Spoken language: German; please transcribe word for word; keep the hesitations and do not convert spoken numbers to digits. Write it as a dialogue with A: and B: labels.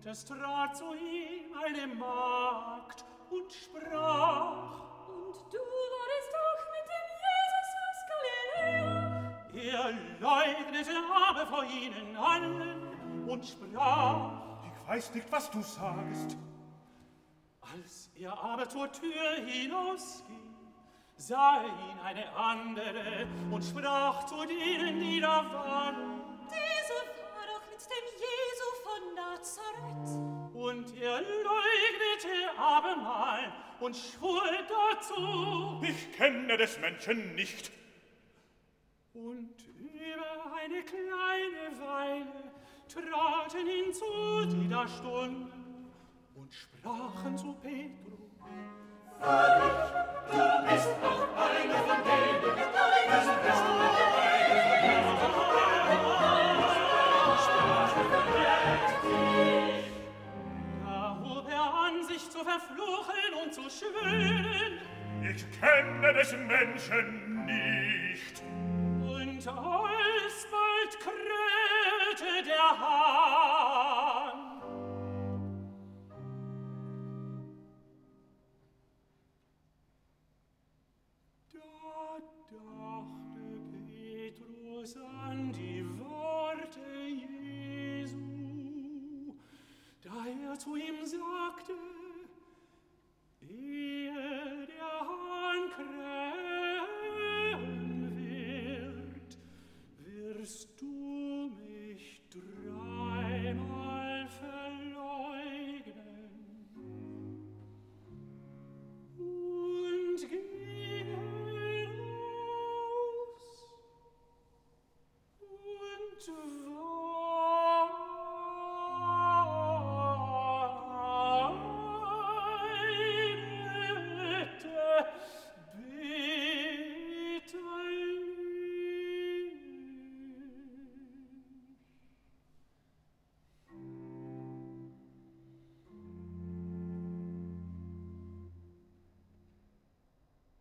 A: Es trat zu ihm eine Magd und sprach:
B: Und du wurdest doch mit dem Jesus aus Galiläa?
A: Er leugnete aber vor ihnen allen und sprach:
C: Ich weiß nicht, was du sagst.
A: Als er aber zur Tür hinausging, sah ihn eine andere und sprach zu denen, die da waren:
B: Dieser war doch mit dem Jesu von Nazareth.
A: Und er leugnete abermal und schwur dazu:
C: Ich kenne des Menschen nicht.
A: Und über eine kleine Weile traten hinzu, die da stunden, und sprachen zu Petrus:
D: Wahrlich, du bist auch einer von denen, du bist auch einer von denen,
A: Da hob er an, sich zu verfluchen und zu schwören:
C: Ich kenne des Menschen nicht.
A: Und alsbald krähte der Hahn. Da dachte Petrus an die Worte Jesu, da er zu ihm sagte: